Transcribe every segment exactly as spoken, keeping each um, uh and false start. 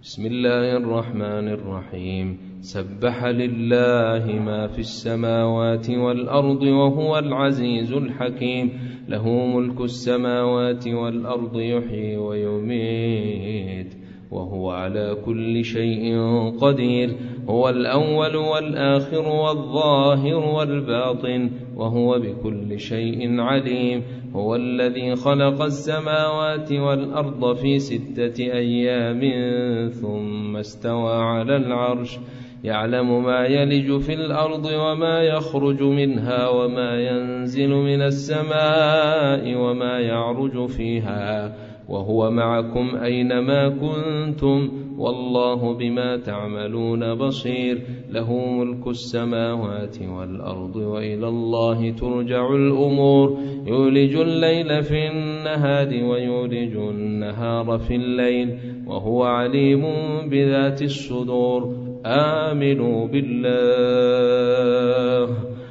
بسم الله الرحمن الرحيم. سبح لله ما في السماوات والأرض وهو العزيز الحكيم. له ملك السماوات والأرض يحيي ويميت وهو على كل شيء قدير. هو الأول والآخر والظاهر والباطن وهو بكل شيء عليم. هو الذي خلق السماوات والأرض في ستة أيام ثم استوى على العرش يعلم ما يلج في الأرض وما يخرج منها وما ينزل من السماء وما يعرج فيها وهو معكم أينما كنتم والله بما تعملون بصير. له ملك السماوات والأرض وإلى الله ترجع الأمور. يولج الليل في النهار ويولج النهار في الليل وهو عليم بذات الصدور. آمنوا بالله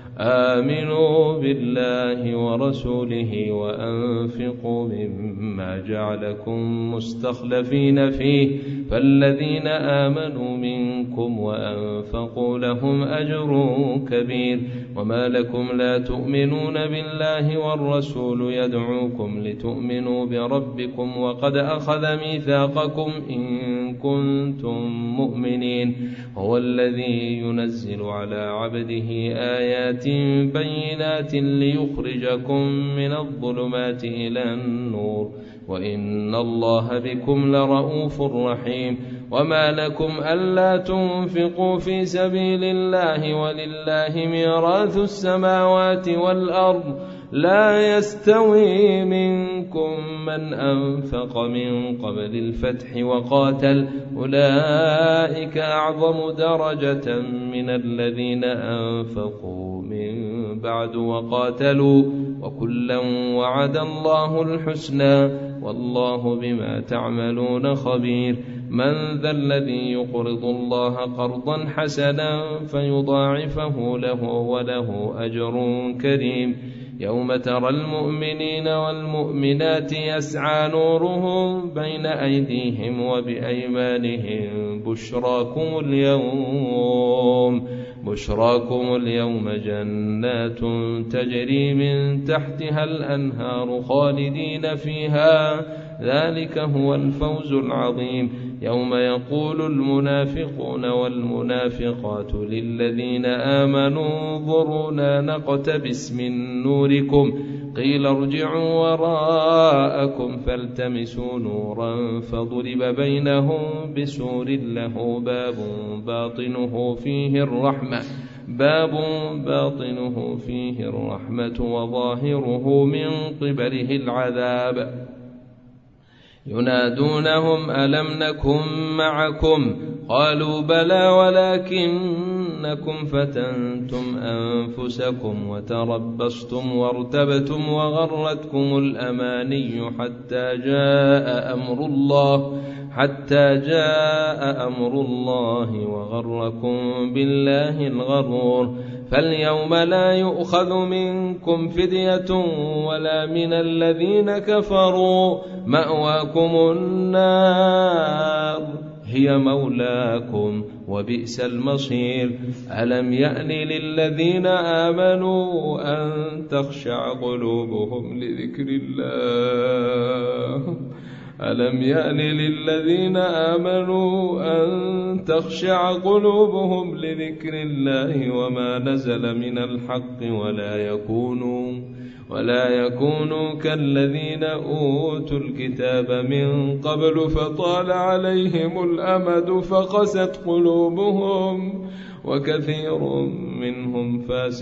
آمنوا بالله ورسوله وأنفقوا مما جعلكم مستخلفين فيه فالذين آمنوا منكم وأنفقوا لهم أجر كبير. وما لكم لا تؤمنون بالله والرسول يدعوكم لتؤمنوا بربكم وقد أخذ ميثاقكم إن كنتم مؤمنين. هو الذي ينزل على عبده آيات بينات ليخرجكم من الظلمات إلى النور وإن الله بكم لرؤوف رحيم. وما لكم ألا تنفقوا في سبيل الله ولله ميراث السماوات والأرض لا يستوي منكم من أنفق من قبل الفتح وقاتل أولئك أعظم درجة من الذين أنفقوا من بعد وقاتلوا وكلا وعد الله الحسنى والله بما تعملون خبير. من ذا الذي يقرض الله قرضا حسنا فيضاعفه له وله أجر كريم. يوم ترى المؤمنين والمؤمنات يسعى نورهم بين أيديهم وبأيمانهم بشراكم اليوم بشراكم اليوم جنات تجري من تحتها الأنهار خالدين فيها ذلك هو الفوز العظيم. يوم يقول المنافقون والمنافقات للذين آمنوا انظرونا نقتبس من نوركم قيل ارجعوا وراءكم فالتمسوا نورا فضرب بينهم بسور له باب باطنه فيه الرحمة باب باطنه فيه الرحمة وظاهره من قبله العذاب. ينادونهم ألم نكن معكم قالوا بلى ولكنكم فتنتم أنفسكم وتربصتم وارتبتم وغرتكم الأماني حتى جاء أمر الله حتى جاء أمر الله وغركم بالله الغرور. فاليوم لا يؤخذ منكم فدية ولا من الذين كفروا مأواكم النار هي مولاكم وبئس المصير. ألم يأن للذين آمنوا أن تخشع قلوبهم لذكر الله ألم يأن للذين آمنوا أن تخشع قلوبهم لذكر الله وما نزل من الحق ولا يكونوا ولا يكونوا كالذين أوتوا الكتاب من قبل فطال عليهم الأمد فقست قلوبهم وكثير منهم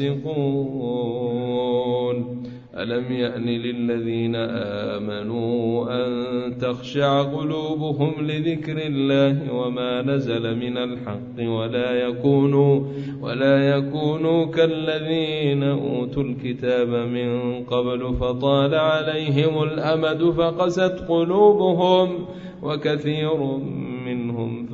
فاسقون. ألم يأن للذين آمنوا أن تخشع قلوبهم لذكر الله وما نزل من الحق ولا يكونوا ولا يكونوا كالذين أوتوا الكتاب من قبل فطال عليهم الأمد فقست قلوبهم وكثير منهم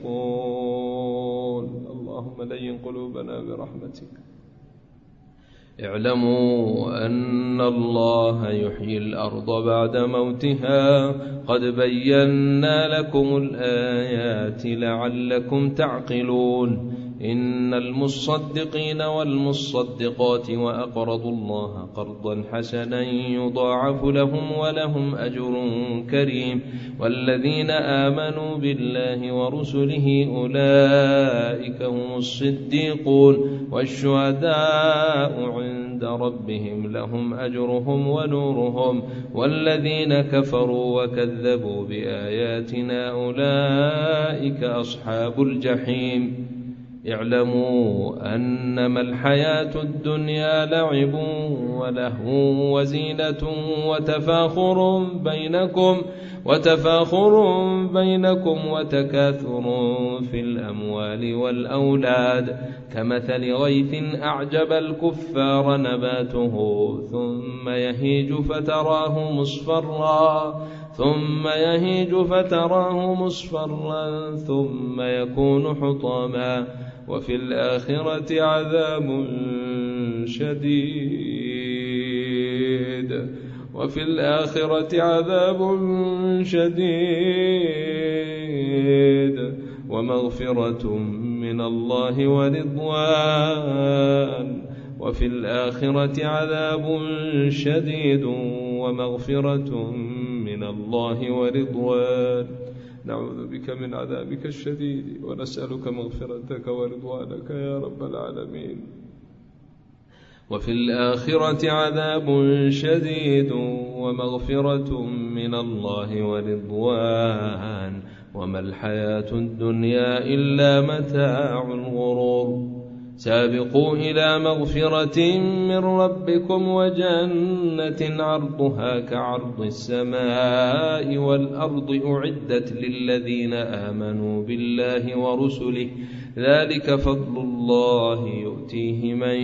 فاسقون. اللهم لين قلوبنا برحمتك. اعلموا أن الله يحيي الأرض بعد موتها قد بينا لكم الآيات لعلكم تعقلون إن المصدقين والمصدقات وأقرضوا الله قرضا حسنا يضاعف لهم ولهم أجر كريم والذين آمنوا بالله ورسله أولئك هم الصديقون والشهداء عند ربهم لهم أجرهم ونورهم والذين كفروا وكذبوا بآياتنا أولئك أصحاب الجحيم اعلموا أنما الحياة الدنيا لعب ولهو وزينة وتفاخر بينكم وتفاخر بينكم وتكاثر في الأموال والأولاد كمثل غيث أعجب الكفار نباته ثم يهيج فتراه مصفرا ثم يهيج فتراه مصفرا ثم يكون حطاما وفي الآخرة عذاب شديد وفي الآخرة عذاب شديد ومغفرة من الله ورضوان وفي الآخرة عذاب شديد ومغفرة من الله ورضوان نعوذ بك من عذابك الشديد ونسألك مغفرتك ورضوانك يا رب العالمين وفي الآخرة عذاب شديد ومغفرة من الله ورضوان وما الحياة الدنيا إلا متاع الغرور سابقوا إلى مغفرة من ربكم وجنة عرضها كعرض السماء والأرض أعدت للذين آمنوا بالله ورسله ذلك فضل الله يؤتيه من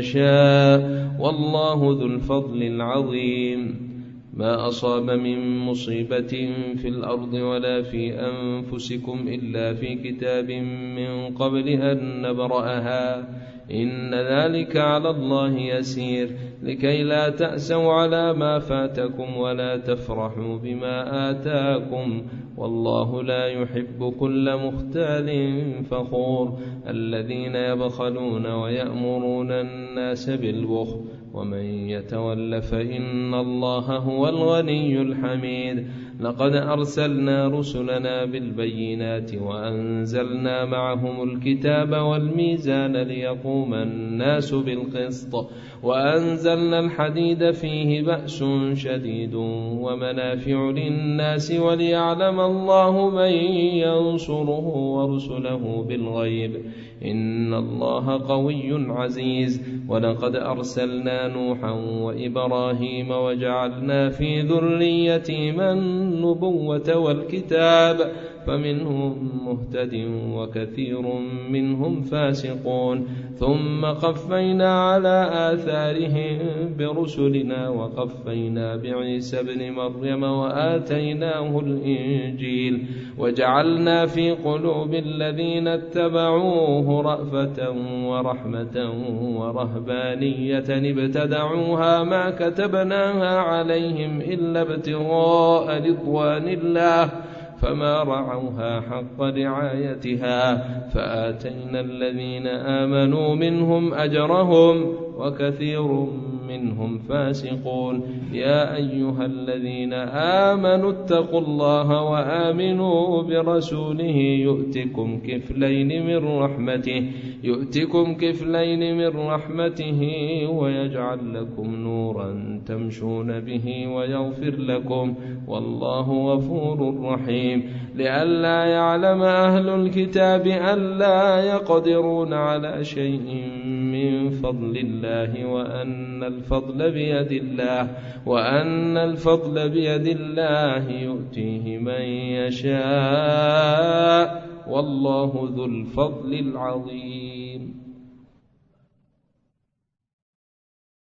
يشاء والله ذو الفضل العظيم ما أصاب من مصيبة في الأرض ولا في أنفسكم إلا في كتاب من قبل أن نبرأها إن ذلك على الله يسير لكي لا تأسوا على ما فاتكم ولا تفرحوا بما آتاكم والله لا يحب كل مختال فخور الذين يبخلون ويأمرون الناس بالبخل ومن يتول فإن الله هو الغني الحميد لقد أرسلنا رسلنا بالبينات وأنزلنا معهم الكتاب والميزان ليقوم الناس بالقسط وأنزلنا الحديد فيه بأس شديد ومنافع للناس وليعلم الله من ينصره ورسله بالغيب إن الله قوي عزيز ولقد أرسلنا نوحا وإبراهيم وجعلنا في ذريتهما النبوة والكتاب فمنهم مهتد وكثير منهم فاسقون ثم قفينا على آثارهم برسلنا وقفينا بعيسى ابن مريم وآتيناه الإنجيل وجعلنا في قلوب الذين اتبعوه رأفة ورحمة ورهبانية ابتدعوها ما كتبناها عليهم إلا ابتغاء رضوان الله فما رعوها حق رعايتها فآتينا الذين آمنوا منهم أجرهم وكثير منهم فاسقون يا أيها الذين آمنوا اتقوا الله وآمنوا برسوله يؤتكم كفلين من رحمته يؤتكم كفلين من رحمته ويجعل لكم نورا تمشون به ويغفر لكم والله غفور رحيم لئلا يعلم أهل الكتاب ألا يقدرون على شيء من فضل الله وأن الفضل بيد الله وأن الفضل بيد الله يؤتيه من يشاء والله ذو الفضل العظيم.